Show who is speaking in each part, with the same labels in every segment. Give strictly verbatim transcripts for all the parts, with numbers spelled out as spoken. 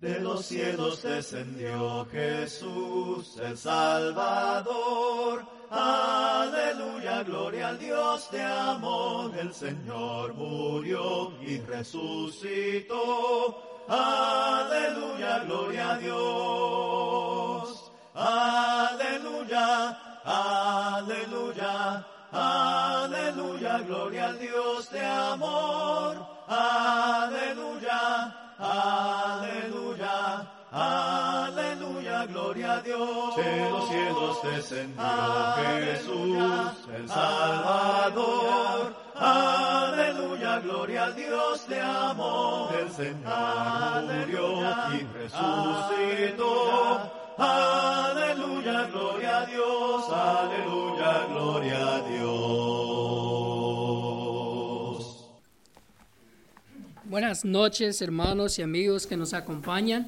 Speaker 1: De los cielos descendió Jesús el Salvador. Aleluya, gloria al Dios de amor. El Señor murió y resucitó. Aleluya, gloria a Dios. Aleluya, aleluya, aleluya, gloria al Dios de amor. Aleluya, aleluya, aleluya, gloria a Dios. De los cielos descendió Jesús el Salvador. Aleluya, gloria al Dios de amor. El Señor murió y resucitó. Aleluya, gloria a Dios. Aleluya, gloria a Dios.
Speaker 2: Buenas noches, hermanos y amigos que nos acompañan.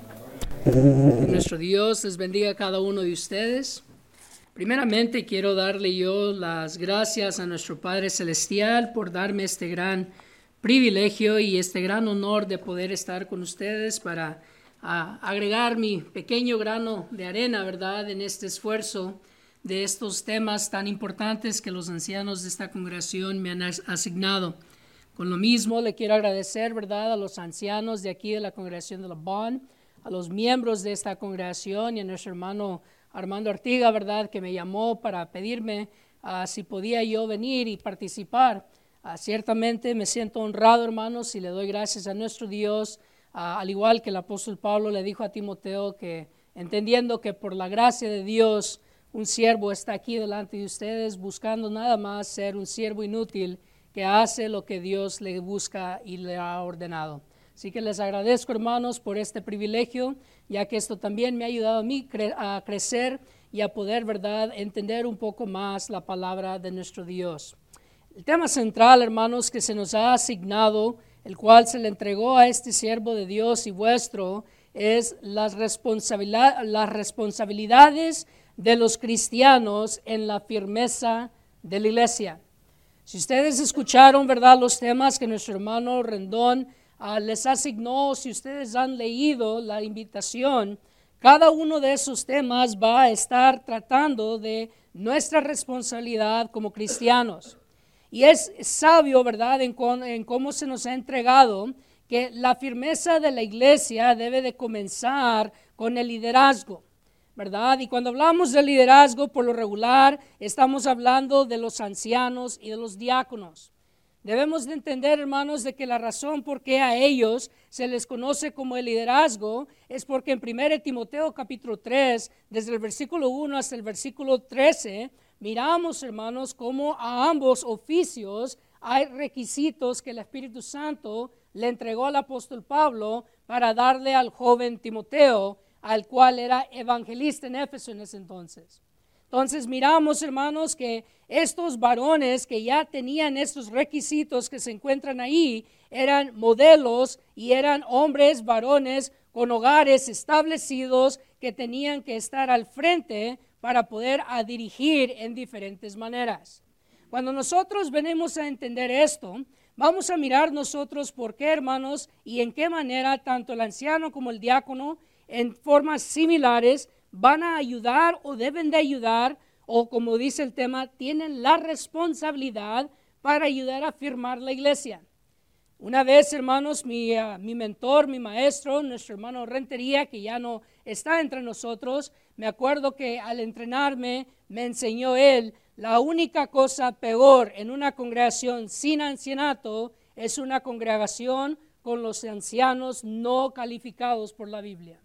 Speaker 2: Que nuestro Dios les bendiga a cada uno de ustedes. Primeramente, quiero darle yo las gracias a nuestro Padre Celestial por darme este gran privilegio y este gran honor de poder estar con ustedes para uh, agregar mi pequeño grano de arena, ¿verdad?, en este esfuerzo de estos temas tan importantes que los ancianos de esta congregación me han asignado. Con lo mismo, le quiero agradecer, ¿verdad?, a los ancianos de aquí de la congregación de La Bond, a los miembros de esta congregación y a nuestro hermano Armando Artiga, ¿verdad?, que me llamó para pedirme uh, si podía yo venir y participar. Uh, ciertamente me siento honrado, hermanos, y le doy gracias a nuestro Dios, uh, al igual que el apóstol Pablo le dijo a Timoteo, que entendiendo que por la gracia de Dios un siervo está aquí delante de ustedes, buscando nada más ser un siervo inútil que hace lo que Dios le busca y le ha ordenado. Así que les agradezco, hermanos, por este privilegio, ya que esto también me ha ayudado a mí cre- a crecer y a poder, ¿verdad?, entender un poco más la palabra de nuestro Dios. El tema central, hermanos, que se nos ha asignado, el cual se le entregó a este siervo de Dios y vuestro, es las, responsabilidad, las responsabilidades de los cristianos en la firmeza de la iglesia. Si ustedes escucharon, ¿verdad?, los temas que nuestro hermano Rendón Uh, les asignó, si ustedes han leído la invitación, cada uno de esos temas va a estar tratando de nuestra responsabilidad como cristianos. Y es sabio, ¿verdad?, en, con, en cómo se nos ha entregado que la firmeza de la iglesia debe de comenzar con el liderazgo, ¿verdad? Y cuando hablamos de liderazgo, por lo regular, estamos hablando de los ancianos y de los diáconos. Debemos de entender, hermanos, de que la razón por qué a ellos se les conoce como el liderazgo es porque en primera Timoteo capítulo tres, desde el versículo uno hasta el versículo trece, miramos, hermanos, cómo a ambos oficios hay requisitos que el Espíritu Santo le entregó al apóstol Pablo para darle al joven Timoteo, al cual era evangelista en Éfeso en ese entonces. Entonces miramos, hermanos, que estos varones que ya tenían estos requisitos que se encuentran ahí, eran modelos y eran hombres, varones con hogares establecidos que tenían que estar al frente para poder a dirigir en diferentes maneras. Cuando nosotros venimos a entender esto, vamos a mirar nosotros por qué, hermanos, y en qué manera tanto el anciano como el diácono en formas similares van a ayudar o deben de ayudar, o como dice el tema, tienen la responsabilidad para ayudar a firmar la iglesia. Una vez, hermanos, mi, uh, mi mentor, mi maestro, nuestro hermano Rentería, que ya no está entre nosotros, me acuerdo que al entrenarme me enseñó él, la única cosa peor en una congregación sin ancianato es una congregación con los ancianos no calificados por la Biblia,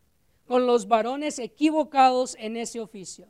Speaker 2: con los varones equivocados en ese oficio.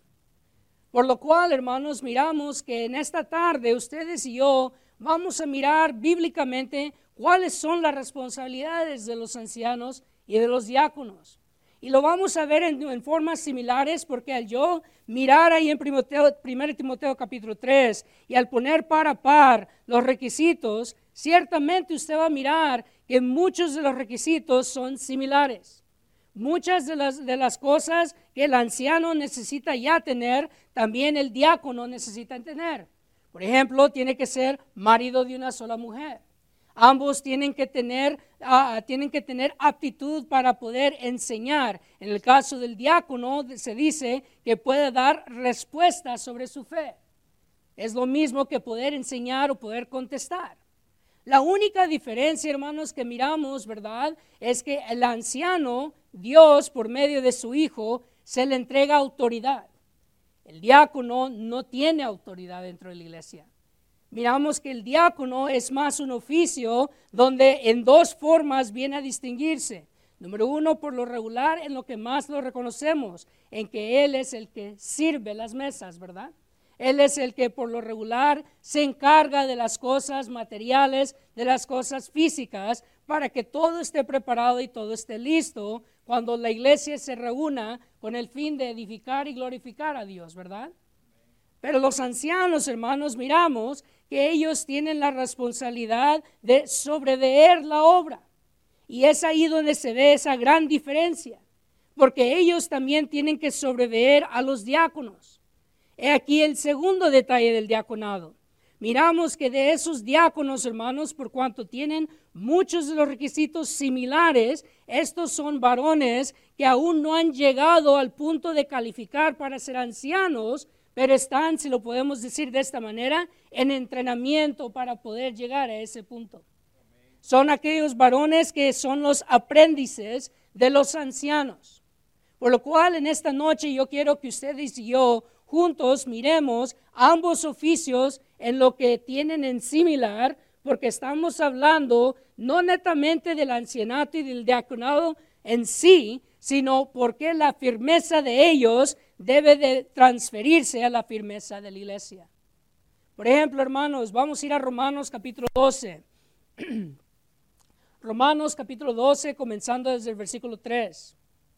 Speaker 2: Por lo cual, hermanos, miramos que en esta tarde ustedes y yo vamos a mirar bíblicamente cuáles son las responsabilidades de los ancianos y de los diáconos. Y lo vamos a ver en, en formas similares, porque al yo mirar ahí en primera Timoteo capítulo tres y al poner par a par los requisitos, ciertamente usted va a mirar que muchos de los requisitos son similares. Muchas de las, de las cosas que el anciano necesita ya tener, también el diácono necesita tener. Por ejemplo, tiene que ser marido de una sola mujer. Ambos tienen que tener, uh, tienen que tener aptitud para poder enseñar. En el caso del diácono se dice que puede dar respuestas sobre su fe. Es lo mismo que poder enseñar o poder contestar. La única diferencia, hermanos, que miramos, ¿verdad?, es que el anciano, Dios, por medio de su Hijo, se le entrega autoridad. El diácono no tiene autoridad dentro de la iglesia. Miramos que el diácono es más un oficio donde en dos formas viene a distinguirse. Número uno, por lo regular, en lo que más lo reconocemos, en que él es el que sirve las mesas, ¿verdad? Él es el que por lo regular se encarga de las cosas materiales, de las cosas físicas, para que todo esté preparado y todo esté listo cuando la iglesia se reúna con el fin de edificar y glorificar a Dios, ¿verdad? Pero los ancianos, hermanos, miramos que ellos tienen la responsabilidad de sobreveer la obra. Y es ahí donde se ve esa gran diferencia, porque ellos también tienen que sobreveer a los diáconos. He aquí el segundo detalle del diaconado. Miramos que de esos diáconos, hermanos, por cuanto tienen muchos de los requisitos similares, estos son varones que aún no han llegado al punto de calificar para ser ancianos, pero están, si lo podemos decir de esta manera, en entrenamiento para poder llegar a ese punto. Son aquellos varones que son los aprendices de los ancianos. Por lo cual en esta noche yo quiero que ustedes y yo juntos miremos ambos oficios en lo que tienen en similar, porque estamos hablando no netamente del ancianato y del diaconado en sí, sino porque la firmeza de ellos debe de transferirse a la firmeza de la iglesia. Por ejemplo, hermanos, vamos a ir a Romanos capítulo doce. Romanos capítulo doce, comenzando desde el versículo tres.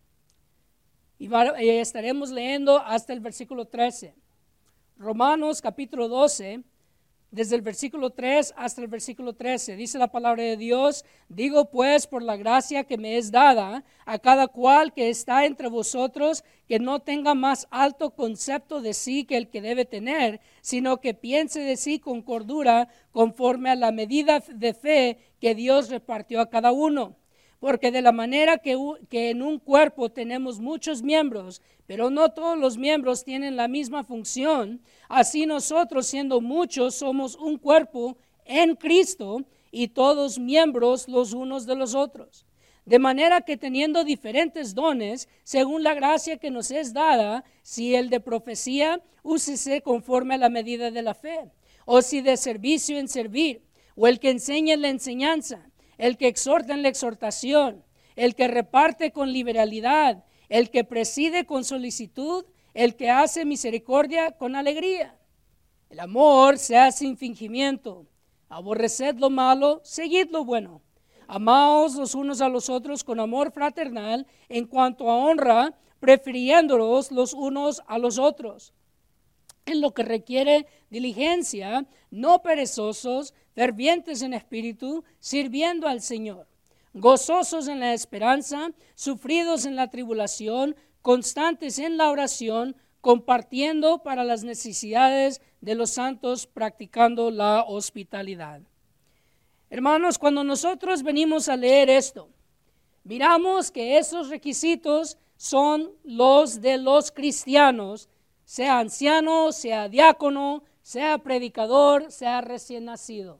Speaker 2: Y estaremos leyendo hasta el versículo trece. Romanos capítulo doce, desde el versículo tres hasta el versículo trece. Dice la palabra de Dios: digo pues por la gracia que me es dada a cada cual que está entre vosotros, que no tenga más alto concepto de sí que el que debe tener, sino que piense de sí con cordura, conforme a la medida de fe que Dios repartió a cada uno. Porque de la manera que, que en un cuerpo tenemos muchos miembros, pero no todos los miembros tienen la misma función, así nosotros, siendo muchos, somos un cuerpo en Cristo y todos miembros los unos de los otros. De manera que teniendo diferentes dones, según la gracia que nos es dada, si el de profecía, úsese conforme a la medida de la fe, o si de servicio en servir, o el que enseña en la enseñanza, el que exhorta en la exhortación, el que reparte con liberalidad, el que preside con solicitud, el que hace misericordia con alegría. El amor sea sin fingimiento. Aborreced lo malo, seguid lo bueno. Amaos los unos a los otros con amor fraternal, en cuanto a honra, prefiriéndolos los unos a los otros. En lo que requiere diligencia, no perezosos, fervientes en espíritu, sirviendo al Señor, gozosos en la esperanza, sufridos en la tribulación, constantes en la oración, compartiendo para las necesidades de los santos, practicando la hospitalidad. Hermanos, cuando nosotros venimos a leer esto, miramos que esos requisitos son los de los cristianos, sea anciano, sea diácono, sea predicador, sea recién nacido.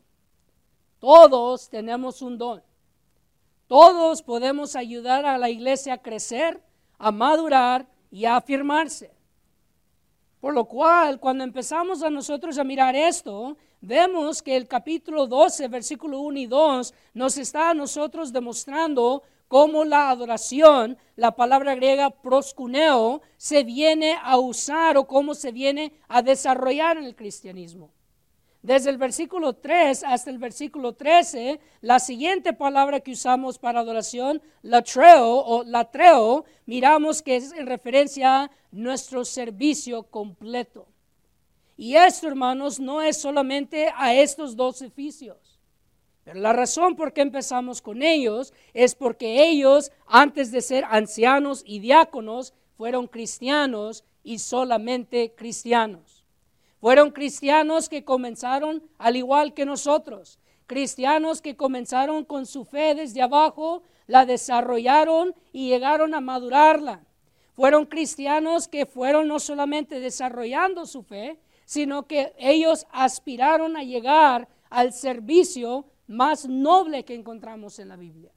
Speaker 2: Todos tenemos un don. Todos podemos ayudar a la iglesia a crecer, a madurar y a afirmarse. Por lo cual, cuando empezamos a nosotros a mirar esto, vemos que el capítulo doce, versículo uno y dos, nos está a nosotros demostrando cómo la adoración, la palabra griega proskuneo, se viene a usar o cómo se viene a desarrollar en el cristianismo. Desde el versículo tres hasta el versículo trece, la siguiente palabra que usamos para adoración, latreo o latreo, miramos que es en referencia a nuestro servicio completo. Y esto, hermanos, no es solamente a estos dos oficios. Pero la razón por qué empezamos con ellos es porque ellos, antes de ser ancianos y diáconos, fueron cristianos y solamente cristianos. Fueron cristianos que comenzaron al igual que nosotros, cristianos que comenzaron con su fe desde abajo, la desarrollaron y llegaron a madurarla. Fueron cristianos que fueron no solamente desarrollando su fe, sino que ellos aspiraron a llegar al servicio más noble que encontramos en la Biblia.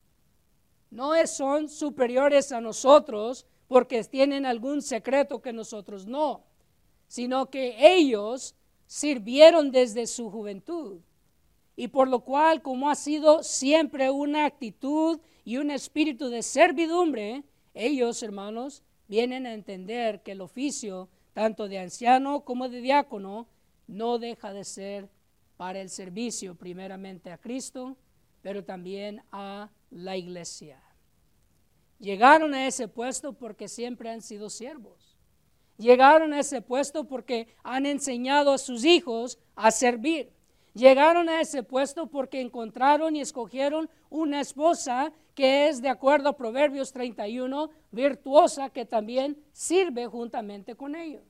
Speaker 2: No son superiores a nosotros porque tienen algún secreto que nosotros no, sino que ellos sirvieron desde su juventud. Y por lo cual, como ha sido siempre una actitud y un espíritu de servidumbre, ellos, hermanos, vienen a entender que el oficio, tanto de anciano como de diácono, no deja de ser para el servicio primeramente a Cristo, pero también a la iglesia. Llegaron a ese puesto porque siempre han sido siervos. Llegaron a ese puesto porque han enseñado a sus hijos a servir. Llegaron a ese puesto porque encontraron y escogieron una esposa que es, de acuerdo a Proverbios treinta y uno, virtuosa, que también sirve juntamente con ellos.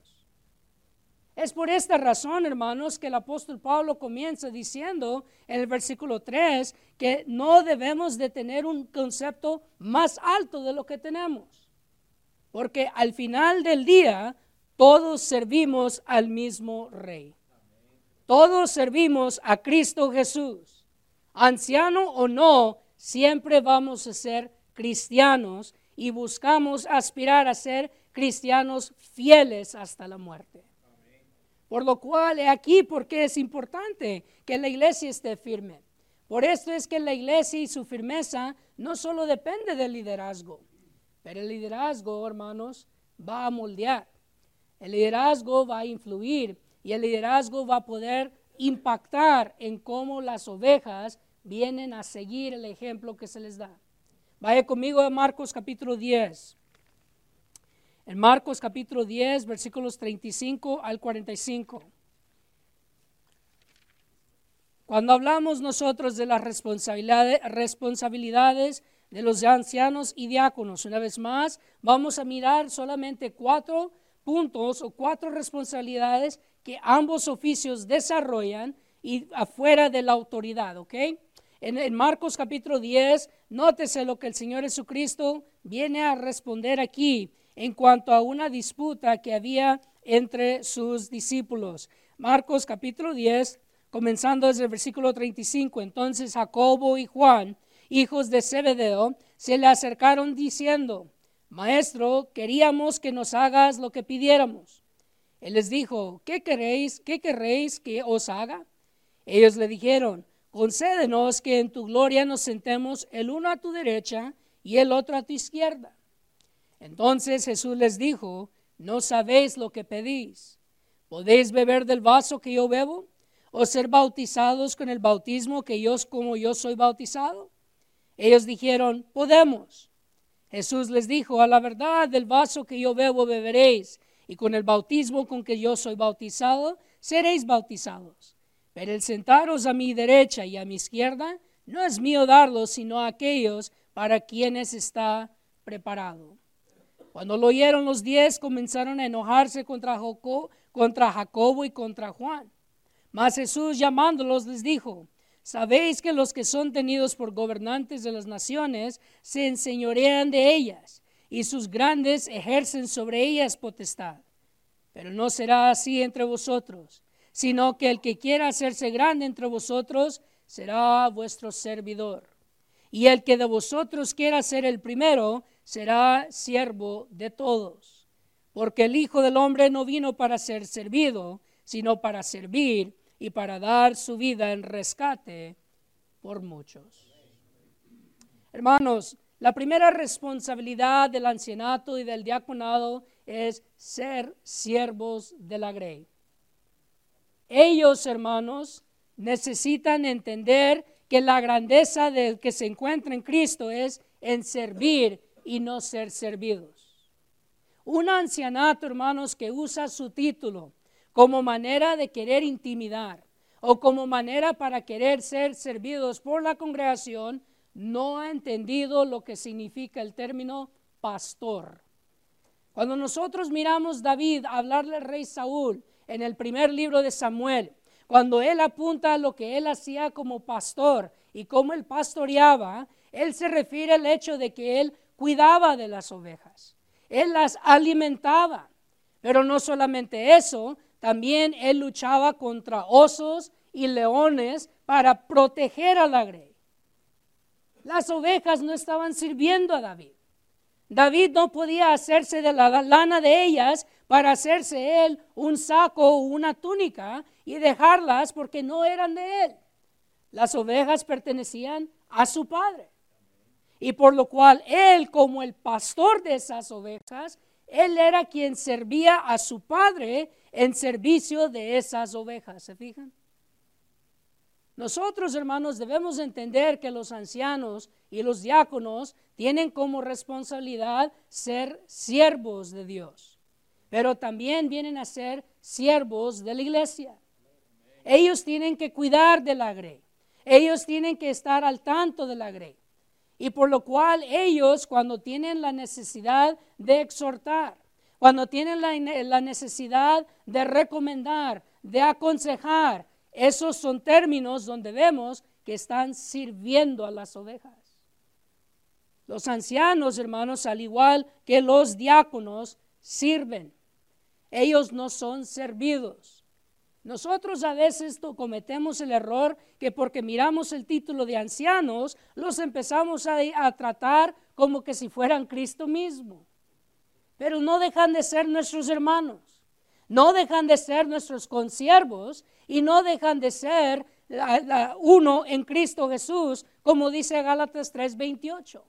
Speaker 2: Es por esta razón, hermanos, que el apóstol Pablo comienza diciendo en el versículo tres que no debemos de tener un concepto más alto de lo que tenemos. Porque al final del día, todos servimos al mismo Rey. Todos servimos a Cristo Jesús. Anciano o no, siempre vamos a ser cristianos y buscamos aspirar a ser cristianos fieles hasta la muerte. Por lo cual, he aquí porque es importante que la iglesia esté firme. Por esto es que la iglesia y su firmeza no solo depende del liderazgo, pero el liderazgo, hermanos, va a moldear. El liderazgo va a influir y el liderazgo va a poder impactar en cómo las ovejas vienen a seguir el ejemplo que se les da. Vaya conmigo a Marcos capítulo diez. En Marcos capítulo diez, versículos treinta y cinco al cuarenta y cinco. Cuando hablamos nosotros de las responsabilidades, responsabilidades de los ancianos y diáconos, una vez más, vamos a mirar solamente cuatro puntos o cuatro responsabilidades que ambos oficios desarrollan y afuera de la autoridad, ¿ok? En, en Marcos capítulo diez, nótese lo que el Señor Jesucristo viene a responder aquí en cuanto a una disputa que había entre sus discípulos. Marcos capítulo diez, comenzando desde el versículo treinta y cinco. Entonces Jacobo y Juan, hijos de Zebedeo, se le acercaron diciendo: Maestro, queríamos que nos hagas lo que pidiéramos. Él les dijo: ¿Qué queréis, qué querréis que os haga? Ellos le dijeron: Concédenos que en tu gloria nos sentemos el uno a tu derecha y el otro a tu izquierda. Entonces Jesús les dijo: No sabéis lo que pedís. ¿Podéis beber del vaso que yo bebo? ¿O ser bautizados con el bautismo que yo, como yo soy bautizado? Ellos dijeron: Podemos. Jesús les dijo: A la verdad, del vaso que yo bebo beberéis, y con el bautismo con que yo soy bautizado seréis bautizados. Pero el sentaros a mi derecha y a mi izquierda no es mío darlo, sino a aquellos para quienes está preparado. Cuando lo oyeron los diez, comenzaron a enojarse contra Jacobo, contra Jacobo y contra Juan. Mas Jesús, llamándolos, les dijo: Sabéis que los que son tenidos por gobernantes de las naciones se enseñorean de ellas, y sus grandes ejercen sobre ellas potestad. Pero no será así entre vosotros, sino que el que quiera hacerse grande entre vosotros será vuestro servidor. Y el que de vosotros quiera ser el primero será siervo de todos. Porque el Hijo del Hombre no vino para ser servido, sino para servir y para dar su vida en rescate por muchos. Hermanos, la primera responsabilidad del ancianato y del diaconado es ser siervos de la grey. Ellos, hermanos, necesitan entender que la grandeza del que se encuentra en Cristo es en servir y no ser servidos. Un ancianato, hermanos, que usa su título como manera de querer intimidar o como manera para querer ser servidos por la congregación, no ha entendido lo que significa el término pastor. Cuando nosotros miramos a David hablarle al rey Saúl en el primer libro de Samuel, cuando él apunta a lo que él hacía como pastor y cómo él pastoreaba, él se refiere al hecho de que él cuidaba de las ovejas, él las alimentaba. Pero no solamente eso, también él luchaba contra osos y leones para proteger a la grey. Las ovejas no estaban sirviendo a David. David no podía hacerse de la lana de ellas para hacerse él un saco o una túnica y dejarlas porque no eran de él. Las ovejas pertenecían a su padre. Y por lo cual él, como el pastor de esas ovejas, él era quien servía a su padre en servicio de esas ovejas. ¿Se fijan? Nosotros, hermanos, debemos entender que los ancianos y los diáconos tienen como responsabilidad ser siervos de Dios, pero también vienen a ser siervos de la iglesia. Ellos tienen que cuidar de la grey, ellos tienen que estar al tanto de la grey, y por lo cual ellos, cuando tienen la necesidad de exhortar, cuando tienen la, la necesidad de recomendar, de aconsejar, esos son términos donde vemos que están sirviendo a las ovejas. Los ancianos, hermanos, al igual que los diáconos, sirven. Ellos no son servidos. Nosotros a veces cometemos el error que porque miramos el título de ancianos, los empezamos a, a tratar como que si fueran Cristo mismo. Pero no dejan de ser nuestros hermanos. No dejan de ser nuestros consiervos y no dejan de ser la, la, uno en Cristo Jesús, como dice Gálatas tres veintiocho.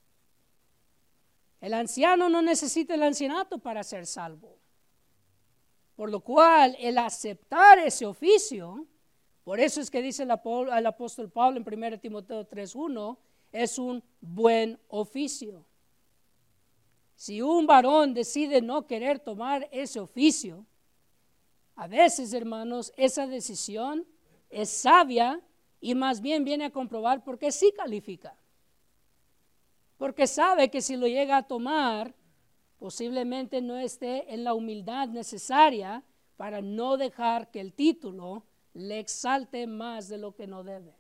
Speaker 2: El anciano no necesita el ancianato para ser salvo. Por lo cual, el aceptar ese oficio, por eso es que dice el, el apóstol Pablo en primera Timoteo tres uno, es un buen oficio. Si un varón decide no querer tomar ese oficio, a veces, hermanos, esa decisión es sabia y más bien viene a comprobar porque sí califica. Porque sabe que si lo llega a tomar, posiblemente no esté en la humildad necesaria para no dejar que el título le exalte más de lo que no debe.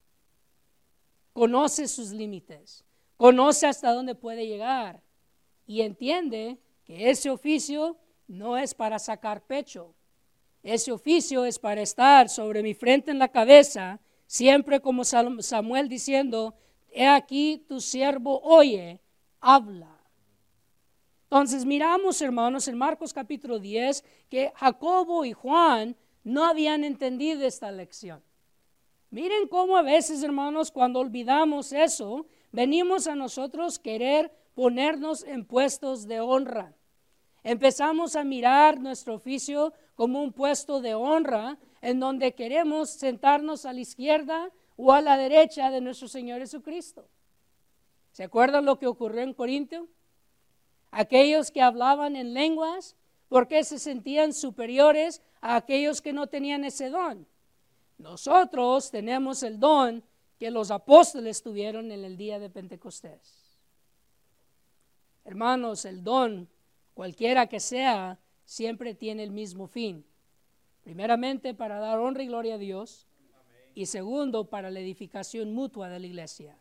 Speaker 2: Conoce sus límites, conoce hasta dónde puede llegar y entiende que ese oficio no es para sacar pecho. Ese oficio es para estar sobre mi frente en la cabeza, siempre como Samuel diciendo, he aquí tu siervo oye, habla. Entonces miramos, hermanos, en Marcos capítulo diez, que Jacobo y Juan no habían entendido esta lección. Miren cómo a veces, hermanos, cuando olvidamos eso, venimos a nosotros querer ponernos en puestos de honra. Empezamos a mirar nuestro oficio como un puesto de honra en donde queremos sentarnos a la izquierda o a la derecha de nuestro Señor Jesucristo. ¿Se acuerdan lo que ocurrió en Corinto? Aquellos que hablaban en lenguas, porque se sentían superiores a aquellos que no tenían ese don. Nosotros tenemos el don que los apóstoles tuvieron en el día de Pentecostés. Hermanos, el don, cualquiera que sea, siempre tiene el mismo fin. Primeramente, para dar honra y gloria a Dios. Y segundo, para la edificación mutua de la iglesia.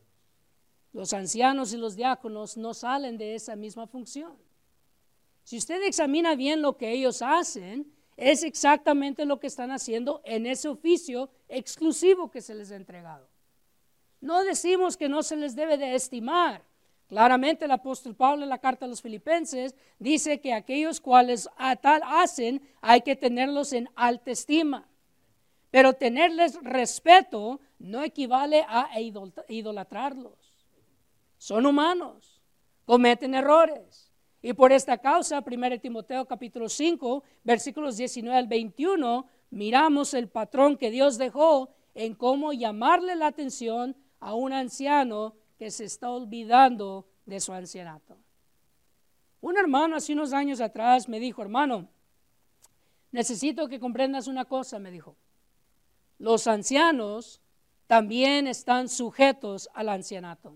Speaker 2: Los ancianos y los diáconos no salen de esa misma función. Si usted examina bien lo que ellos hacen, es exactamente lo que están haciendo en ese oficio exclusivo que se les ha entregado. No decimos que no se les debe de estimar. Claramente el apóstol Pablo en la carta a los Filipenses dice que aquellos cuales a tal hacen hay que tenerlos en alta estima. Pero tenerles respeto no equivale a idolatrarlos. Son humanos, cometen errores. Y por esta causa, primera Timoteo capítulo cinco, versículos diecinueve al veintiuno, miramos el patrón que Dios dejó en cómo llamarle la atención a un anciano que se está olvidando de su ancianato. Un hermano hace unos años atrás me dijo, hermano, necesito que comprendas una cosa, me dijo. Los ancianos también están sujetos al ancianato.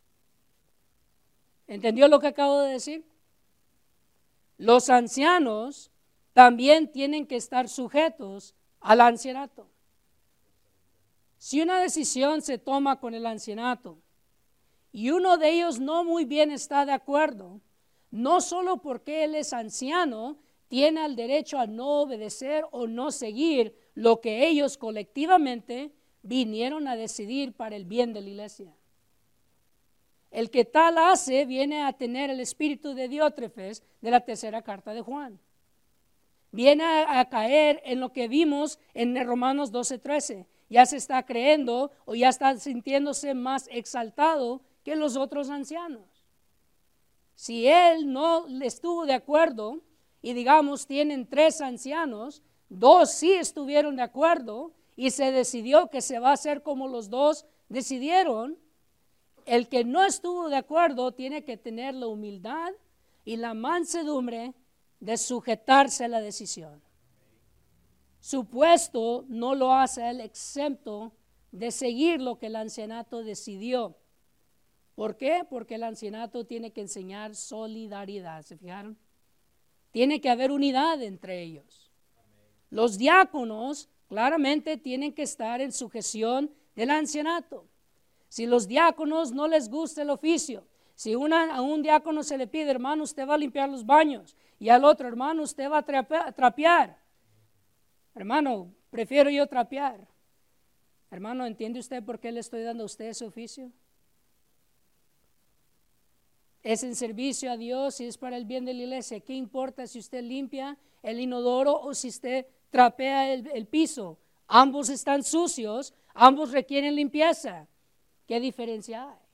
Speaker 2: ¿Entendió lo que acabo de decir? Los ancianos también tienen que estar sujetos al ancianato. Si una decisión se toma con el ancianato y uno de ellos no muy bien está de acuerdo, no solo porque él es anciano, tiene el derecho a no obedecer o no seguir lo que ellos colectivamente vinieron a decidir para el bien de la iglesia. El que tal hace viene a tener el espíritu de Diótrefes de la tercera carta de Juan. Viene a, a caer en lo que vimos en Romanos doce trece. Ya se está creyendo o ya está sintiéndose más exaltado que los otros ancianos. Si él no estuvo de acuerdo y digamos tienen tres ancianos, dos sí estuvieron de acuerdo y se decidió que se va a hacer como los dos decidieron, el que no estuvo de acuerdo tiene que tener la humildad y la mansedumbre de sujetarse a la decisión. Su puesto no lo hace él exento de seguir lo que el ancianato decidió. ¿Por qué? Porque el ancianato tiene que enseñar solidaridad, ¿se fijaron? Tiene que haber unidad entre ellos. Los diáconos claramente tienen que estar en sujeción del ancianato. Si los diáconos no les gusta el oficio, si una, a un diácono se le pide, hermano, usted va a limpiar los baños, y al otro, hermano, usted va a trapear, trapear. Hermano, prefiero yo trapear. Hermano, ¿entiende usted por qué le estoy dando a usted ese oficio? Es en servicio a Dios y es para el bien de la iglesia. ¿Qué importa si usted limpia el inodoro o si usted trapea el, el piso? Ambos están sucios, ambos requieren limpieza. ¿Qué diferencia hay?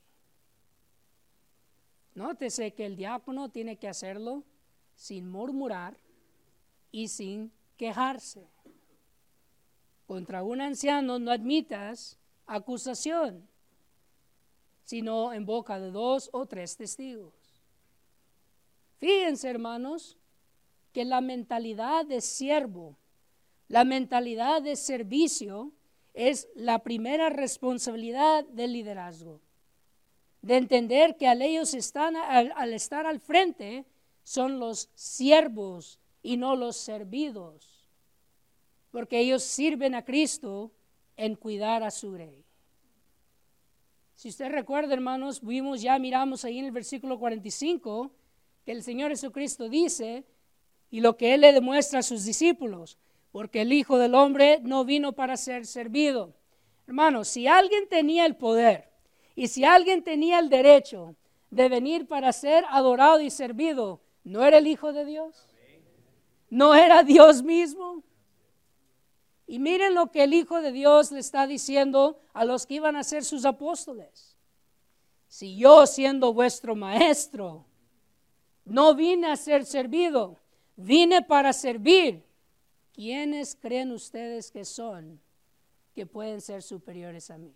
Speaker 2: Nótese que el diácono tiene que hacerlo sin murmurar y sin quejarse. Contra un anciano no admitas acusación, sino en boca de dos o tres testigos. Fíjense, hermanos, que la mentalidad de siervo, la mentalidad de servicio es la primera responsabilidad del liderazgo. De entender que al ellos están, al, al estar al frente son los siervos y no los servidos, porque ellos sirven a Cristo en cuidar a su rey. Si usted recuerda, hermanos, vimos ya, miramos ahí en el versículo cuarenta y cinco, que el Señor Jesucristo dice, y lo que Él le demuestra a sus discípulos, porque el Hijo del Hombre no vino para ser servido. Hermanos, si alguien tenía el poder, y si alguien tenía el derecho de venir para ser adorado y servido, ¿no era el Hijo de Dios? ¿No era Dios mismo? Y miren lo que el Hijo de Dios le está diciendo a los que iban a ser sus apóstoles. Si yo, siendo vuestro maestro, no vine a ser servido, vine para servir, ¿quiénes creen ustedes que son que pueden ser superiores a mí?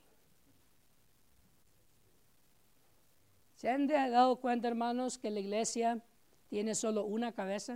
Speaker 2: ¿Se han dado cuenta, hermanos, que la iglesia tiene solo una cabeza?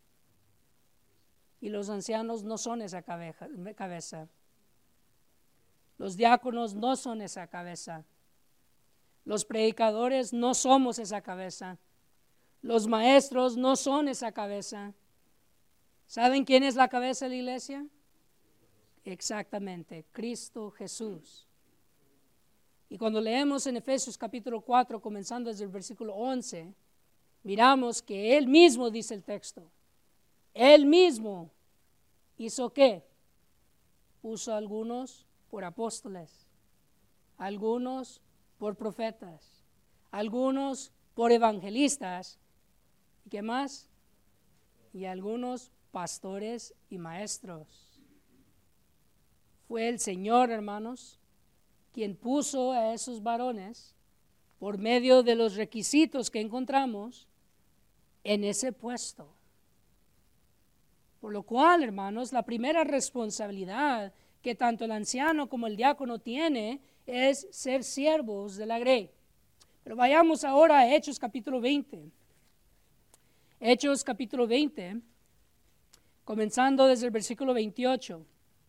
Speaker 2: Y los ancianos no son esa cabeza. Los diáconos no son esa cabeza. Los predicadores no somos esa cabeza. Los maestros no son esa cabeza. ¿Saben quién es la cabeza de la iglesia? Exactamente, Cristo Jesús. Y cuando leemos en Efesios capítulo cuatro, comenzando desde el versículo once, miramos que Él mismo, dice el texto, Él mismo hizo ¿qué? Puso a algunos por apóstoles, algunos por profetas, algunos por evangelistas, ¿y qué más? Y algunos pastores y maestros. Fue el Señor, hermanos, quien puso a esos varones por medio de los requisitos que encontramos en ese puesto. Por lo cual, hermanos, la primera responsabilidad que tanto el anciano como el diácono tiene es ser siervos de la grey. Pero vayamos ahora a Hechos capítulo veinte. Hechos capítulo veinte, comenzando desde el versículo veintiocho.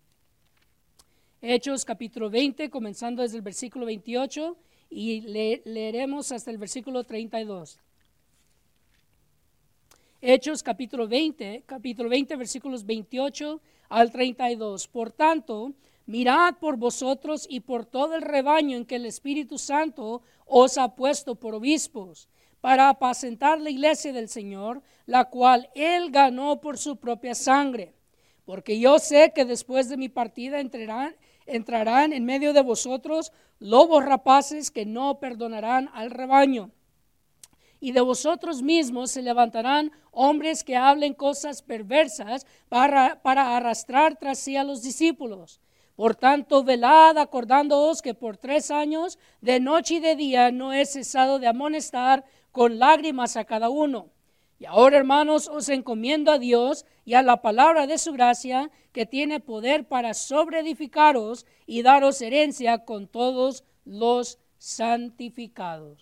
Speaker 2: Hechos capítulo veinte, comenzando desde el versículo veintiocho, y le, leeremos hasta el versículo treinta y dos. Hechos capítulo veinte, capítulo veinte, versículos veintiocho al treinta y dos. Por tanto, mirad por vosotros y por todo el rebaño en que el Espíritu Santo os ha puesto por obispos, para apacentar la iglesia del Señor, la cual Él ganó por su propia sangre. Porque yo sé que después de mi partida entrarán, entrarán en medio de vosotros lobos rapaces que no perdonarán al rebaño. Y de vosotros mismos se levantarán hombres que hablen cosas perversas para, para arrastrar tras sí a los discípulos. Por tanto, velad, acordándoos que por tres años, de noche y de día, no he cesado de amonestar con lágrimas a cada uno. Y ahora, hermanos, os encomiendo a Dios y a la palabra de su gracia, que tiene poder para sobreedificaros y daros herencia con todos los santificados.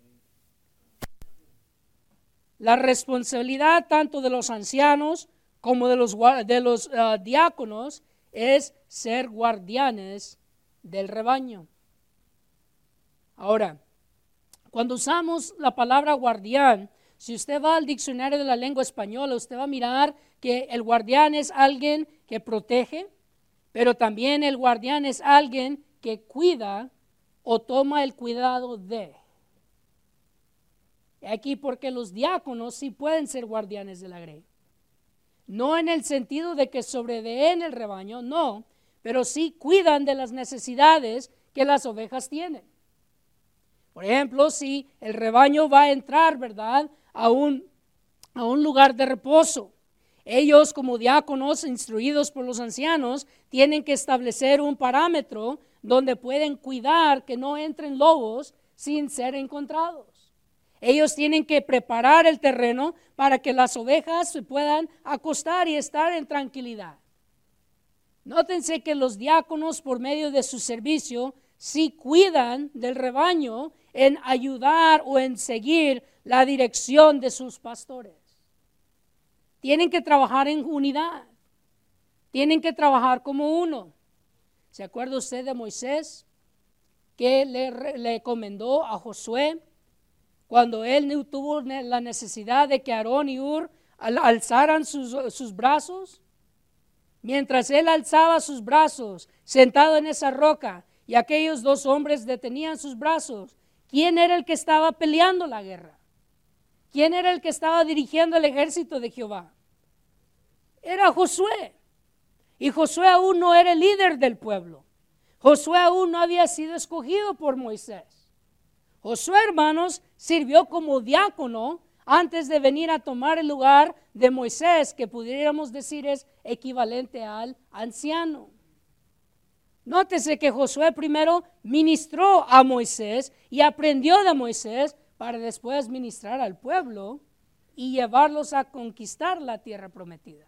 Speaker 2: La responsabilidad tanto de los ancianos como de los, de los uh, diáconos es ser guardianes del rebaño. Ahora, cuando usamos la palabra guardián, si usted va al diccionario de la lengua española, usted va a mirar que el guardián es alguien que protege, pero también el guardián es alguien que cuida o toma el cuidado de. Aquí porque los diáconos sí pueden ser guardianes de la grey. No en el sentido de que sobredeen el rebaño, no, pero sí cuidan de las necesidades que las ovejas tienen. Por ejemplo, si el rebaño va a entrar, ¿verdad?, a un, a un lugar de reposo, ellos como diáconos instruidos por los ancianos tienen que establecer un parámetro donde pueden cuidar que no entren lobos sin ser encontrados. Ellos tienen que preparar el terreno para que las ovejas se puedan acostar y estar en tranquilidad. Nótense que los diáconos, por medio de su servicio, sí cuidan del rebaño en ayudar o en seguir la dirección de sus pastores. Tienen que trabajar en unidad. Tienen que trabajar como uno. ¿Se acuerda usted de Moisés que le, le encomendó a Josué cuando él tuvo la necesidad de que Aarón y Hur alzaran sus, sus brazos? Mientras él alzaba sus brazos, sentado en esa roca, y aquellos dos hombres detenían sus brazos, ¿quién era el que estaba peleando la guerra? ¿Quién era el que estaba dirigiendo el ejército de Jehová? Era Josué. Y Josué aún no era el líder del pueblo. Josué aún no había sido escogido por Moisés. Josué, hermanos, sirvió como diácono antes de venir a tomar el lugar de Moisés, que pudiéramos decir es equivalente al anciano. Nótese que Josué primero ministró a Moisés y aprendió de Moisés para después ministrar al pueblo y llevarlos a conquistar la tierra prometida.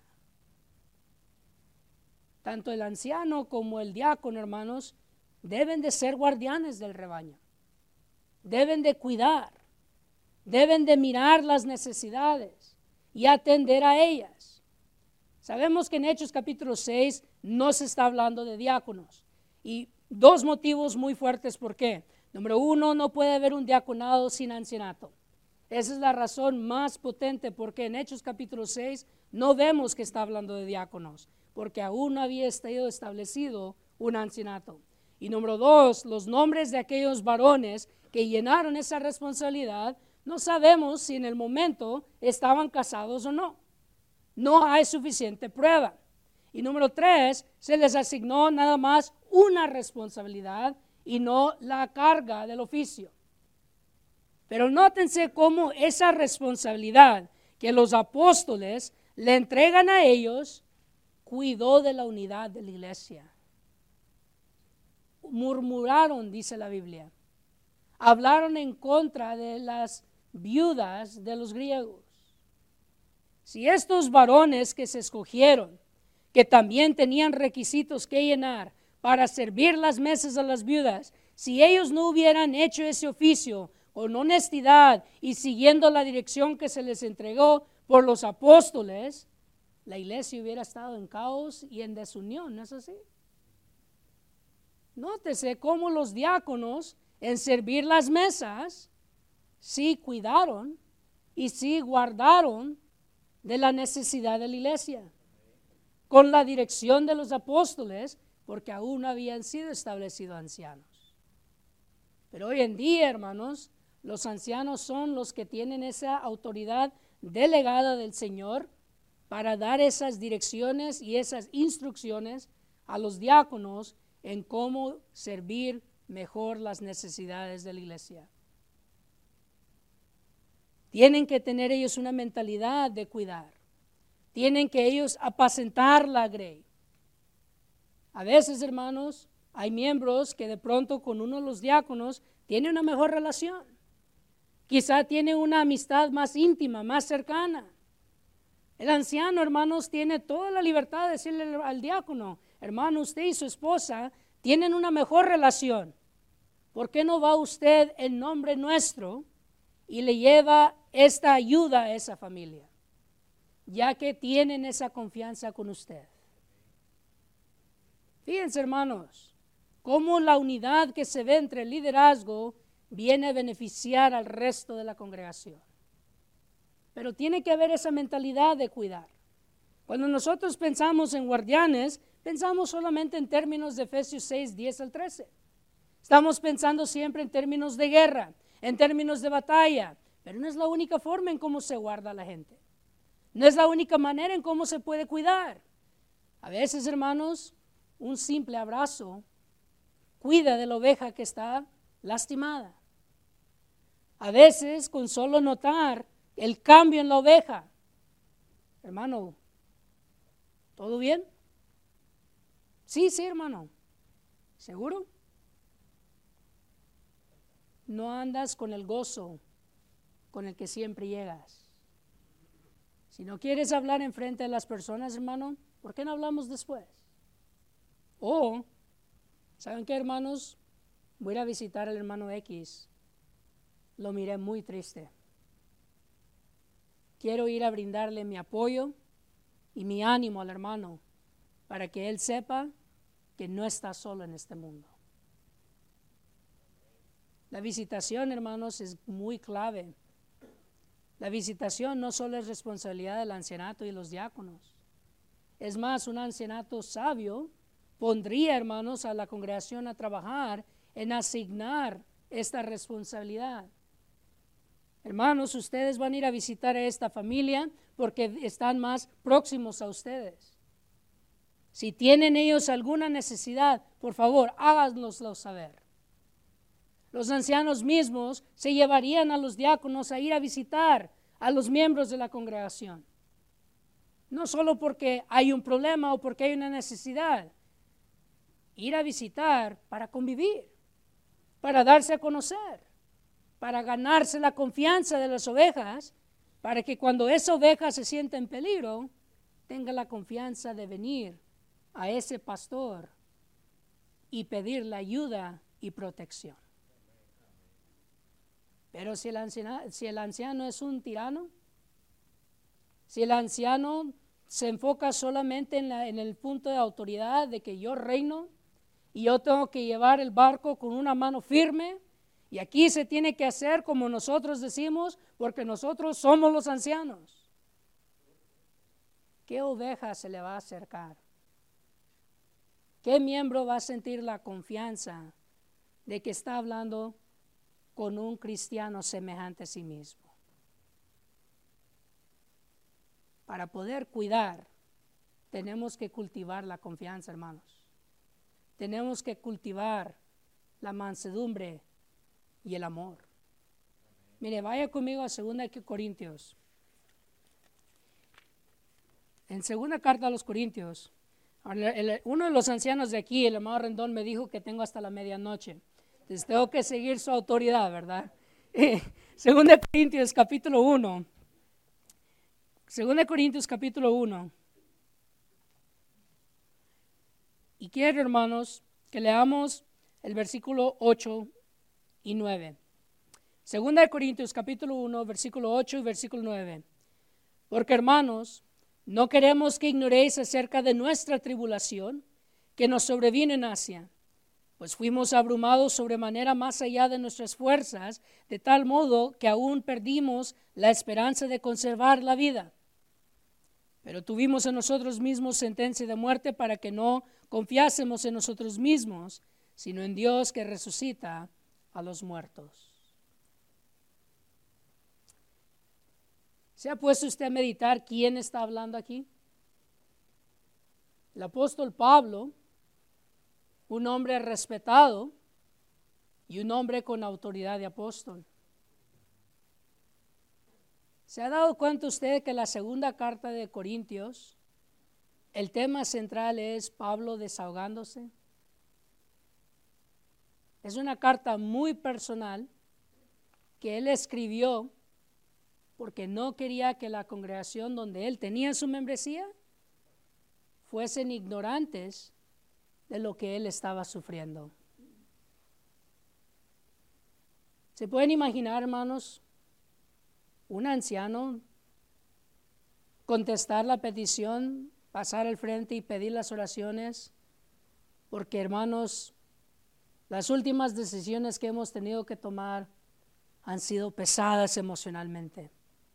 Speaker 2: Tanto el anciano como el diácono, hermanos, deben de ser guardianes del rebaño. Deben de cuidar, deben de mirar las necesidades y atender a ellas. Sabemos que en Hechos capítulo seis no se está hablando de diáconos, y dos motivos muy fuertes por qué. Número uno, no puede haber un diaconado sin ancianato. Esa es la razón más potente porque en Hechos capítulo seis no vemos que está hablando de diáconos, porque aún no había estado establecido un ancianato. Y número dos, los nombres de aquellos varones que llenaron esa responsabilidad, no sabemos si en el momento estaban casados o no. No hay suficiente prueba. Y número tres, se les asignó nada más una responsabilidad y no la carga del oficio. Pero nótense cómo esa responsabilidad que los apóstoles le entregan a ellos, cuidó de la unidad de la iglesia. Murmuraron, dice la Biblia. Hablaron en contra de las viudas de los griegos. Si estos varones que se escogieron, que también tenían requisitos que llenar para servir las mesas a las viudas, si ellos no hubieran hecho ese oficio con honestidad y siguiendo la dirección que se les entregó por los apóstoles, la iglesia hubiera estado en caos y en desunión, ¿no es así? Nótese cómo los diáconos en servir las mesas sí cuidaron y sí guardaron de la necesidad de la iglesia, con la dirección de los apóstoles, porque aún no habían sido establecidos ancianos. Pero hoy en día, hermanos, los ancianos son los que tienen esa autoridad delegada del Señor para dar esas direcciones y esas instrucciones a los diáconos en cómo servir mejor las necesidades de la iglesia. Tienen que tener ellos una mentalidad de cuidar. Tienen que ellos apacentar la grey. A veces, hermanos, hay miembros que de pronto con uno de los diáconos tienen una mejor relación. Quizá tiene una amistad más íntima, más cercana. El anciano, hermanos, tiene toda la libertad de decirle al diácono: hermano, usted y su esposa tienen una mejor relación. ¿Por qué no va usted en nombre nuestro y le lleva esta ayuda a esa familia? Ya que tienen esa confianza con usted. Fíjense, hermanos, cómo la unidad que se ve entre el liderazgo viene a beneficiar al resto de la congregación. Pero tiene que haber esa mentalidad de cuidar. Cuando nosotros pensamos en guardianes, pensamos solamente en términos de Efesios seis, diez al trece. Estamos pensando siempre en términos de guerra, en términos de batalla, pero no es la única forma en cómo se guarda a la gente. No es la única manera en cómo se puede cuidar. A veces, hermanos, un simple abrazo cuida de la oveja que está lastimada. A veces, con solo notar el cambio en la oveja: hermano, ¿todo bien? Sí, sí, hermano. ¿Seguro? No andas con el gozo con el que siempre llegas. Si no quieres hablar en frente de las personas, hermano, ¿por qué no hablamos después? O, ¿saben qué, hermanos? Voy a ir a visitar al hermano X. Lo miré muy triste. Quiero ir a brindarle mi apoyo y mi ánimo al hermano para que él sepa que no está solo en este mundo. La visitación, hermanos, es muy clave. La visitación no solo es responsabilidad del ancianato y los diáconos. Es más, un ancianato sabio pondría, hermanos, a la congregación a trabajar en asignar esta responsabilidad. Hermanos, ustedes van a ir a visitar a esta familia porque están más próximos a ustedes. Si tienen ellos alguna necesidad, por favor, háganoslo saber. Los ancianos mismos se llevarían a los diáconos a ir a visitar a los miembros de la congregación. No solo porque hay un problema o porque hay una necesidad. Ir a visitar para convivir, para darse a conocer, para ganarse la confianza de las ovejas, para que cuando esa oveja se sienta en peligro, tenga la confianza de venir a ese pastor y pedirle ayuda y protección. Pero si el anciano, si el anciano es un tirano, si el anciano se enfoca solamente en, la, en el punto de autoridad de que yo reino y yo tengo que llevar el barco con una mano firme, y aquí se tiene que hacer como nosotros decimos, porque nosotros somos los ancianos. ¿Qué oveja se le va a acercar? ¿Qué miembro va a sentir la confianza de que está hablando con un cristiano semejante a sí mismo? Para poder cuidar, tenemos que cultivar la confianza, hermanos. Tenemos que cultivar la mansedumbre y el amor. Mire, vaya conmigo a segunda Corintios. En segunda carta a los Corintios, uno de los ancianos de aquí, el hermano Rendón, me dijo que tengo hasta la medianoche. Entonces tengo que seguir su autoridad, ¿verdad? Segunda Corintios capítulo uno. Segunda Corintios capítulo uno. Y quiero, hermanos, que leamos el versículo ocho y nueve. Segunda Corintios capítulo uno, versículo ocho y versículo nueve. Porque, hermanos, no queremos que ignoréis acerca de nuestra tribulación que nos sobrevino en Asia, pues fuimos abrumados sobremanera más allá de nuestras fuerzas, de tal modo que aún perdimos la esperanza de conservar la vida. Pero tuvimos en nosotros mismos sentencia de muerte para que no confiásemos en nosotros mismos, sino en Dios que resucita a los muertos. ¿Se ha puesto usted a meditar quién está hablando aquí? El apóstol Pablo, un hombre respetado y un hombre con autoridad de apóstol. ¿Se ha dado cuenta usted que la segunda carta de Corintios, el tema central es Pablo desahogándose? Es una carta muy personal que él escribió porque no quería que la congregación donde él tenía su membresía fuesen ignorantes de lo que él estaba sufriendo. ¿Se pueden imaginar, hermanos, un anciano contestar la petición, pasar al frente y pedir las oraciones? Porque, hermanos, las últimas decisiones que hemos tenido que tomar han sido pesadas emocionalmente.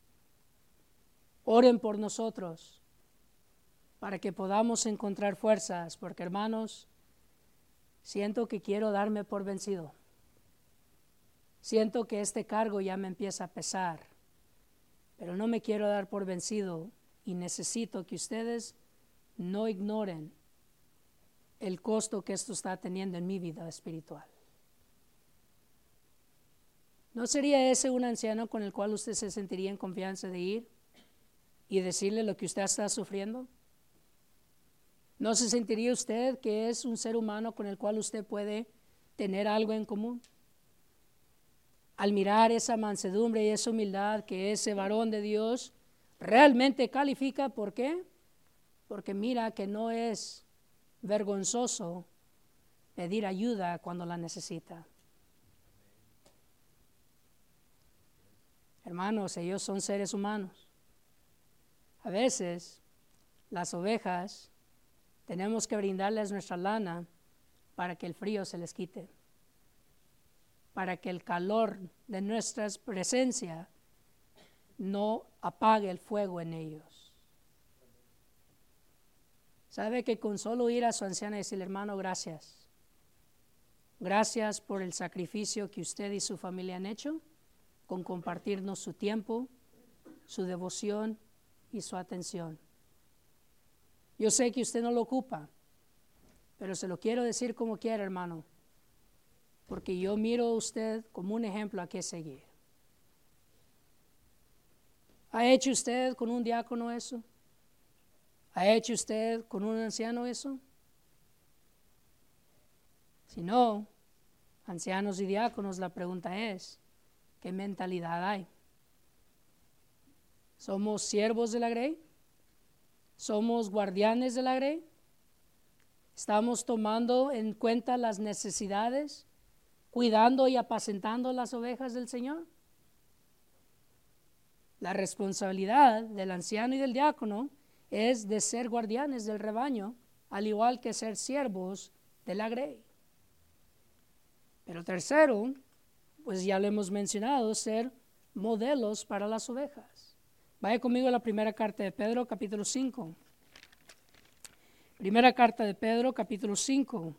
Speaker 2: Oren por nosotros para que podamos encontrar fuerzas, porque, hermanos, siento que quiero darme por vencido. Siento que este cargo ya me empieza a pesar, pero no me quiero dar por vencido y necesito que ustedes no ignoren el costo que esto está teniendo en mi vida espiritual. ¿No sería ese un anciano con el cual usted se sentiría en confianza de ir y decirle lo que usted está sufriendo? ¿No se sentiría usted que es un ser humano con el cual usted puede tener algo en común? Al mirar esa mansedumbre y esa humildad que ese varón de Dios realmente califica, ¿por qué? Porque mira que no es vergonzoso pedir ayuda cuando la necesita. Hermanos, ellos son seres humanos. A veces las ovejas tenemos que brindarles nuestra lana para que el frío se les quite, para que el calor de nuestra presencia no apague el fuego en ellos. ¿Sabe que con solo ir a su anciana y decirle, hermano, gracias? Gracias por el sacrificio que usted y su familia han hecho con compartirnos su tiempo, su devoción y su atención. Yo sé que usted no lo ocupa, pero se lo quiero decir como quiera, hermano, porque yo miro a usted como un ejemplo a que seguir. ¿Ha hecho usted con un diácono eso? ¿Ha hecho usted con un anciano eso? Si no, ancianos y diáconos, la pregunta es, ¿qué mentalidad hay? ¿Somos siervos de la grey? ¿Somos guardianes de la grey? ¿Estamos tomando en cuenta las necesidades, cuidando y apacentando las ovejas del Señor? La responsabilidad del anciano y del diácono es de ser guardianes del rebaño, al igual que ser siervos de la grey. Pero tercero, pues ya lo hemos mencionado, ser modelos para las ovejas. Vaya conmigo a la primera carta de Pedro, capítulo cinco. Primera carta de Pedro, capítulo cinco.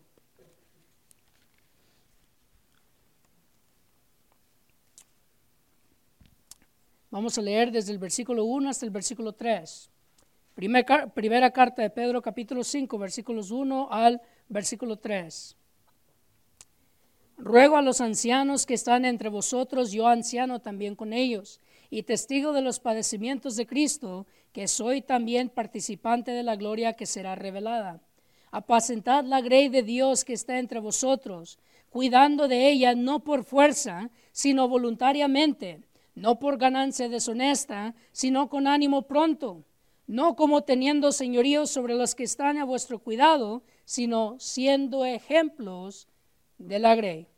Speaker 2: Vamos a leer desde el versículo uno hasta el versículo tres. Primera, primera carta de Pedro, capítulo cinco, versículos uno al versículo tres. Ruego a los ancianos que están entre vosotros, yo anciano también con ellos, y testigo de los padecimientos de Cristo, que soy también participante de la gloria que será revelada. Apacentad la grey de Dios que está entre vosotros, cuidando de ella no por fuerza, sino voluntariamente, no por ganancia deshonesta, sino con ánimo pronto, no como teniendo señorío sobre los que están a vuestro cuidado, sino siendo ejemplos de la grey.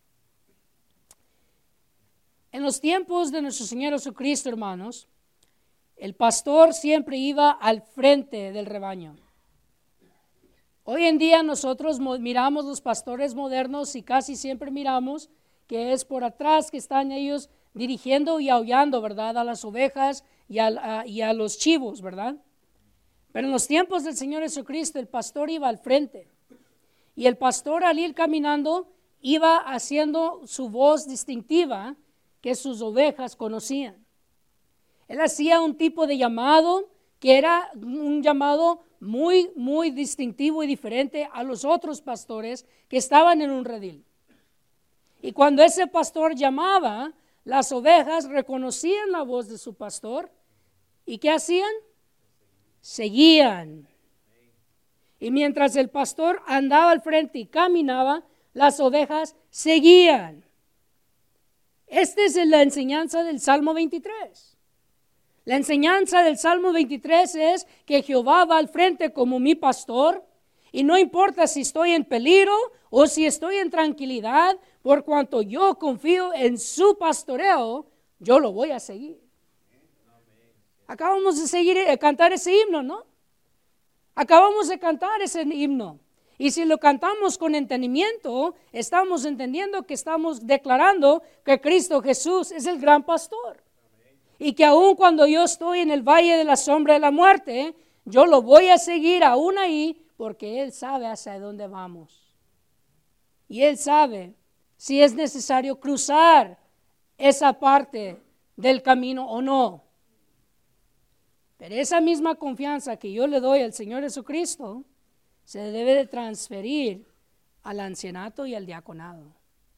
Speaker 2: En los tiempos de nuestro Señor Jesucristo, hermanos, el pastor siempre iba al frente del rebaño. Hoy en día nosotros miramos los pastores modernos y casi siempre miramos que es por atrás que están ellos dirigiendo y aullando, ¿verdad?, a las ovejas y a, a, y a los chivos, ¿verdad? Pero en los tiempos del Señor Jesucristo, el pastor iba al frente. Y el pastor, al ir caminando, iba haciendo su voz distintiva que sus ovejas conocían. Él hacía un tipo de llamado que era un llamado muy, muy distintivo y diferente a los otros pastores que estaban en un redil. Y cuando ese pastor llamaba, las ovejas reconocían la voz de su pastor. ¿Y qué hacían? Seguían. Y mientras el pastor andaba al frente y caminaba, las ovejas seguían. Esta es la enseñanza del Salmo veintitrés. La enseñanza del Salmo veintitrés es que Jehová va al frente como mi pastor, y no importa si estoy en peligro o si estoy en tranquilidad, por cuanto yo confío en su pastoreo, yo lo voy a seguir. Acabamos de seguir, de cantar ese himno, ¿no? Acabamos de cantar ese himno. Y si lo cantamos con entendimiento, estamos entendiendo que estamos declarando que Cristo Jesús es el gran pastor. Y que aun cuando yo estoy en el valle de la sombra de la muerte, yo lo voy a seguir aún ahí, porque Él sabe hacia dónde vamos. Y Él sabe si es necesario cruzar esa parte del camino o no. Pero esa misma confianza que yo le doy al Señor Jesucristo se debe de transferir al ancianato y al diaconado.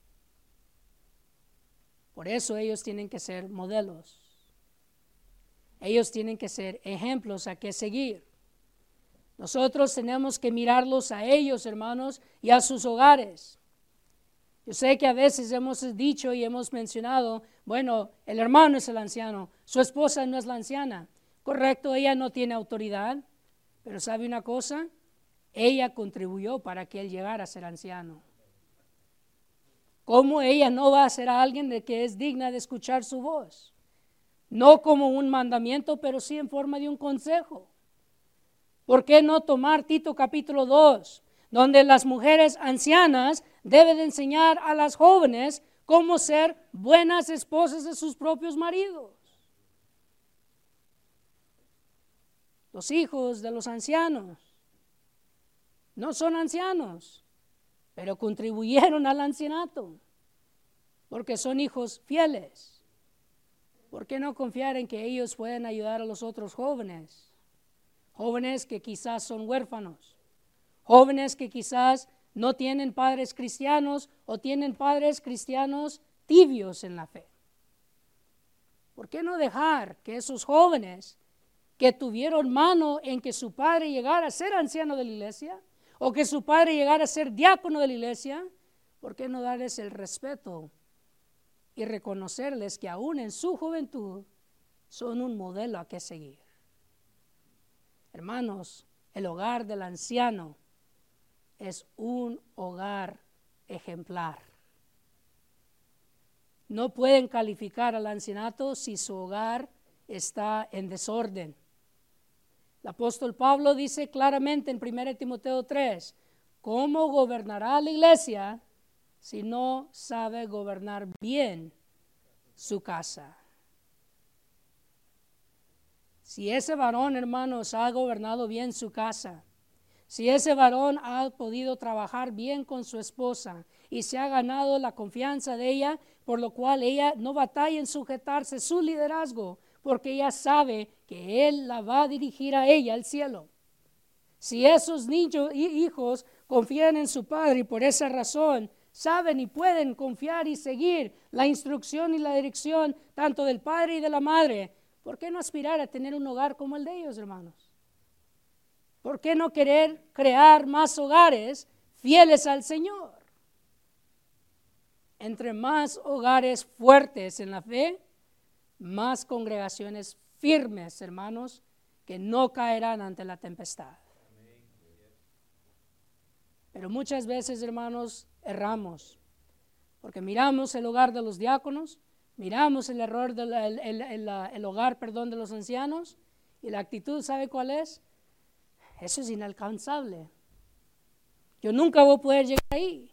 Speaker 2: Por eso ellos tienen que ser modelos. Ellos tienen que ser ejemplos a que seguir. Nosotros tenemos que mirarlos a ellos, hermanos, y a sus hogares. Yo sé que a veces hemos dicho y hemos mencionado, bueno, el hermano es el anciano, su esposa no es la anciana. Correcto, ella no tiene autoridad, pero ¿sabe una cosa? Ella contribuyó para que él llegara a ser anciano. ¿Cómo ella no va a ser alguien de que es digna de escuchar su voz? No como un mandamiento, pero sí en forma de un consejo. ¿Por qué no tomar Tito capítulo dos, donde las mujeres ancianas deben de enseñar a las jóvenes cómo ser buenas esposas de sus propios maridos? Los hijos de los ancianos no son ancianos, pero contribuyeron al ancianato, porque son hijos fieles. ¿Por qué no confiar en que ellos pueden ayudar a los otros jóvenes? Jóvenes que quizás son huérfanos, jóvenes que quizás no tienen padres cristianos o tienen padres cristianos tibios en la fe. ¿Por qué no dejar que esos jóvenes que tuvieron mano en que su padre llegara a ser anciano de la iglesia o que su padre llegara a ser diácono de la iglesia, por qué no darles el respeto y reconocerles que aún en su juventud son un modelo a que seguir? Hermanos, el hogar del anciano es un hogar ejemplar. No pueden calificar al ancianato si su hogar está en desorden. El apóstol Pablo dice claramente en primera Timoteo tres, ¿cómo gobernará la iglesia si no sabe gobernar bien su casa? Si ese varón, hermanos, ha gobernado bien su casa, si ese varón ha podido trabajar bien con su esposa y se ha ganado la confianza de ella, por lo cual ella no batalla en sujetarse su liderazgo, porque ella sabe que Él la va a dirigir a ella al cielo. Si esos niños y hijos confían en su padre y por esa razón saben y pueden confiar y seguir la instrucción y la dirección tanto del padre y de la madre, ¿por qué no aspirar a tener un hogar como el de ellos, hermanos? ¿Por qué no querer crear más hogares fieles al Señor? Entre más hogares fuertes en la fe, más congregaciones firmes, hermanos, que no caerán ante la tempestad. Pero muchas veces, hermanos, erramos, porque miramos el hogar de los diáconos, miramos el error del el, el, el, el hogar, perdón, de los ancianos, y la actitud, ¿sabe cuál es? Eso es inalcanzable. Yo nunca voy a poder llegar ahí.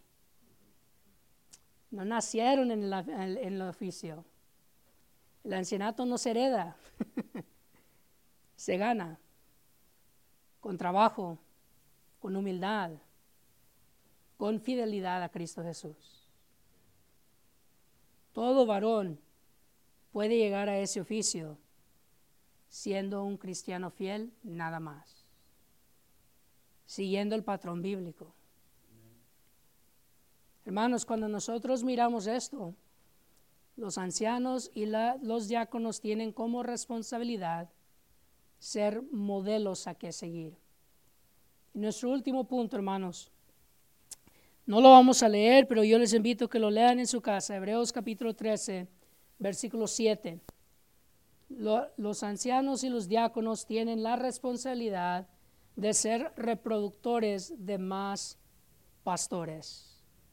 Speaker 2: No nacieron en, la, en, en el oficio. El ancianato no se hereda, se gana. con trabajo, con humildad, con fidelidad a Cristo Jesús. Todo varón puede llegar a ese oficio siendo un cristiano fiel, nada más, siguiendo el patrón bíblico. Hermanos, cuando nosotros miramos esto, los ancianos y la, los diáconos tienen como responsabilidad ser modelos a que seguir. Y nuestro último punto, hermanos, no lo vamos a leer, pero yo les invito a que lo lean en su casa. Hebreos capítulo trece, versículo siete. Lo, los ancianos y los diáconos tienen la responsabilidad de ser reproductores de más pastores.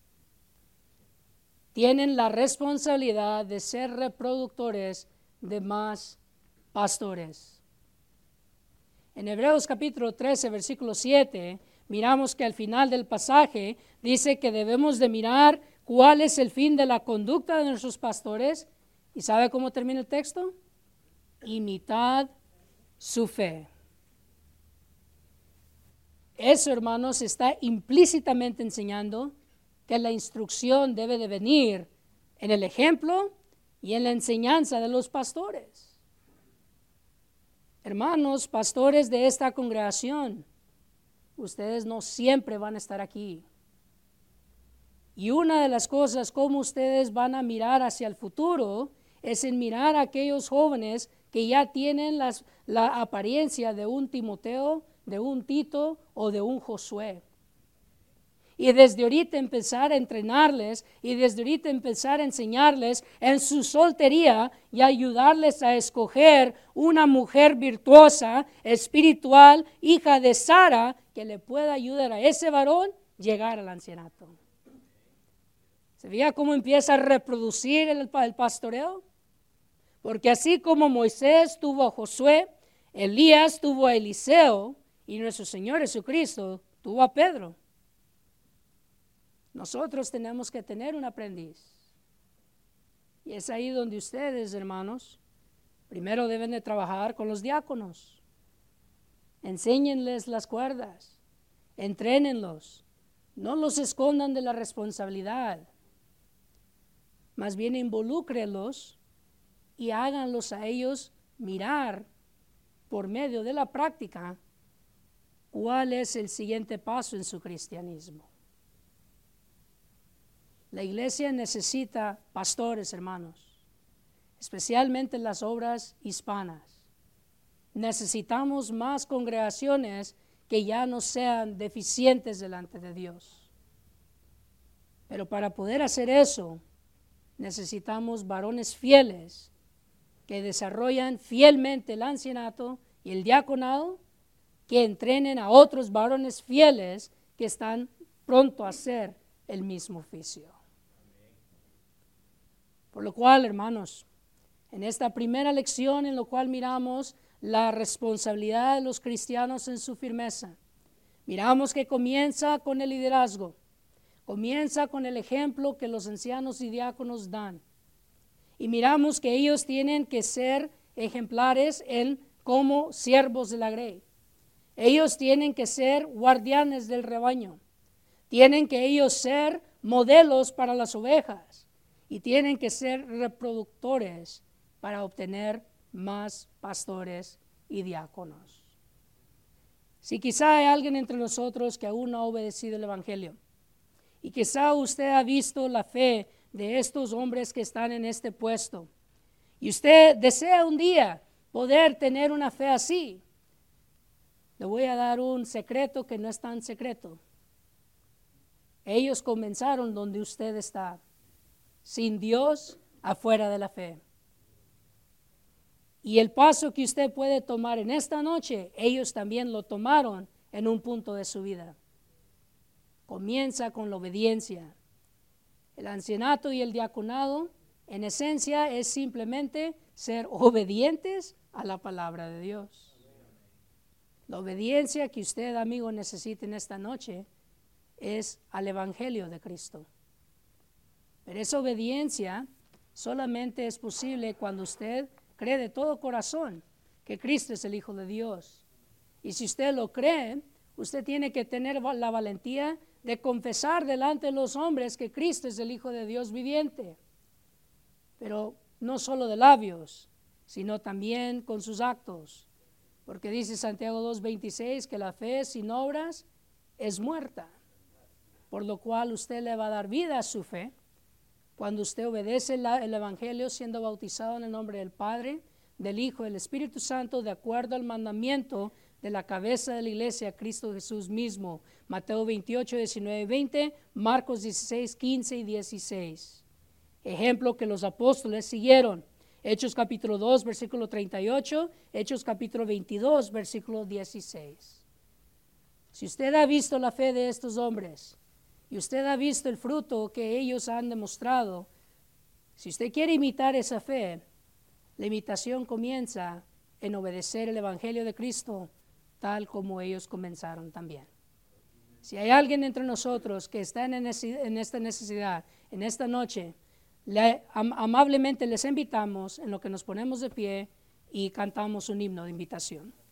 Speaker 2: Tienen la responsabilidad de ser reproductores de más pastores. En Hebreos capítulo trece, versículo siete, miramos que al final del pasaje dice que debemos de mirar cuál es el fin de la conducta de nuestros pastores. ¿Y sabe cómo termina el texto? Imitad su fe. Eso, hermanos, está implícitamente enseñando que la instrucción debe de venir en el ejemplo y en la enseñanza de los pastores. Hermanos, pastores de esta congregación, ustedes no siempre van a estar aquí. Y una de las cosas como ustedes van a mirar hacia el futuro es en mirar a aquellos jóvenes que ya tienen las, la apariencia de un Timoteo, de un Tito o de un Josué. Y desde ahorita empezar a entrenarles y desde ahorita empezar a enseñarles en su soltería y ayudarles a escoger una mujer virtuosa, espiritual, hija de Sara, que le pueda ayudar a ese varón llegar al ancianato. ¿Se veía cómo empieza a reproducir el, el pastoreo? Porque así como Moisés tuvo a Josué, Elías tuvo a Eliseo y nuestro Señor Jesucristo tuvo a Pedro. Nosotros tenemos que tener un aprendiz. Y es ahí donde ustedes, hermanos, primero deben de trabajar con los diáconos. Enséñenles las cuerdas, entrénenlos, no los escondan de la responsabilidad. Más bien involúcrenlos y háganlos a ellos mirar por medio de la práctica cuál es el siguiente paso en su cristianismo. La iglesia necesita pastores, hermanos, especialmente en las obras hispanas. Necesitamos más congregaciones que ya no sean deficientes delante de Dios. Pero para poder hacer eso, necesitamos varones fieles que desarrollan fielmente el ancianato y el diaconado, que entrenen a otros varones fieles que están pronto a hacer el mismo oficio. Por lo cual, hermanos, en esta primera lección en la cual miramos la responsabilidad de los cristianos en su firmeza, miramos que comienza con el liderazgo, comienza con el ejemplo que los ancianos y diáconos dan. Y miramos que ellos tienen que ser ejemplares en como siervos de la grey. Ellos tienen que ser guardianes del rebaño. Tienen que ellos ser modelos para las ovejas. Y tienen que ser reproductores para obtener más pastores y diáconos. Si quizá hay alguien entre nosotros que aún no ha obedecido el Evangelio, y quizá usted ha visto la fe de estos hombres que están en este puesto, y usted desea un día poder tener una fe así, le voy a dar un secreto que no es tan secreto. Ellos comenzaron donde usted está, sin Dios, afuera de la fe. Y el paso que usted puede tomar en esta noche, ellos también lo tomaron en un punto de su vida. Comienza con la obediencia. El ancianato y el diaconado, en esencia, es simplemente ser obedientes a la palabra de Dios. La obediencia que usted, amigo, necesita en esta noche es al Evangelio de Cristo. Pero esa obediencia solamente es posible cuando usted cree de todo corazón que Cristo es el Hijo de Dios Y si usted lo cree, usted tiene que tener la valentía de confesar delante de los hombres que Cristo es el Hijo de Dios viviente. Pero no solo de labios, sino también con sus actos. Porque dice Santiago dos veintiséis que la fe sin obras es muerta. Por lo cual usted le va a dar vida a su fe cuando usted obedece la, el Evangelio siendo bautizado en el nombre del Padre, del Hijo y del Espíritu Santo, de acuerdo al mandamiento de la cabeza de la iglesia, Cristo Jesús mismo. Mateo veintiocho, diecinueve y veinte, Marcos dieciséis, quince y dieciséis. Ejemplo que los apóstoles siguieron. Hechos capítulo dos, versículo treinta y ocho, Hechos capítulo veintidós, versículo dieciséis. Si usted ha visto la fe de estos hombres y usted ha visto el fruto que ellos han demostrado, si usted quiere imitar esa fe, la imitación comienza en obedecer el Evangelio de Cristo tal como ellos comenzaron también. Si hay alguien entre nosotros que está en esta necesidad, en esta noche, le, am, amablemente les invitamos en lo que nos ponemos de pie y cantamos un himno de invitación.